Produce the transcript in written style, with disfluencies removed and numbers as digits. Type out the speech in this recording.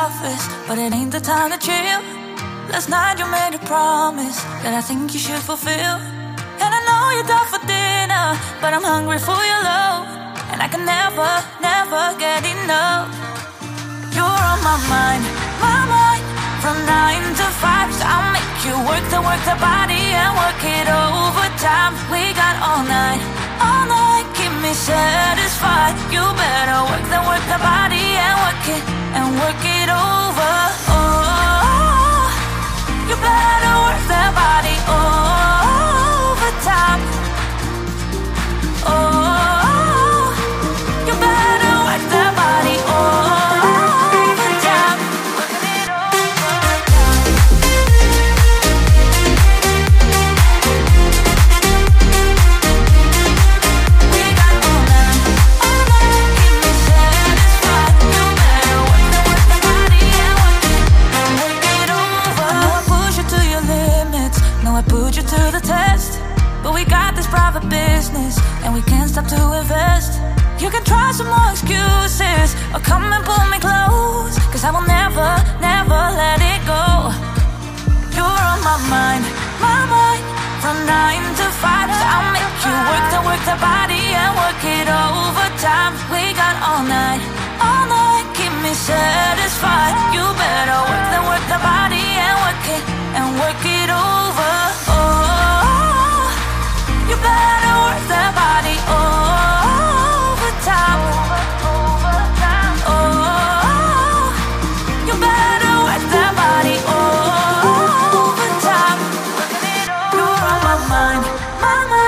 office, but it ain't the time to chill. Last night you made a promise that I think you should fulfill. And I know you're down for dinner, but I'm hungry for your love, and I can never, never get enough. You're on my mind, from 9 to 5. So I'll make you work the body and work it overtime. We got all night, keep me satisfied. You better work the body and work it over. Oh, you better work the body overtime. Oh, you better work the body overtime. Working it overtime. We got all night, keep me satisfied. You better work the body and work it over. I know I push you to your limits, know I put you to the test, but we got this private business, and we can't stop to invest. You can try some more excuses, or come and pull me close, 'cause I will never, never let it go. You're on my mind, from 9 to 5. So I'll make you work the body and work it overtime. We got all night, keep me satisfied. You better work the body and work it over. Oh, you better work the body overtime. Oh, you better work the body overtime. You're on my mind,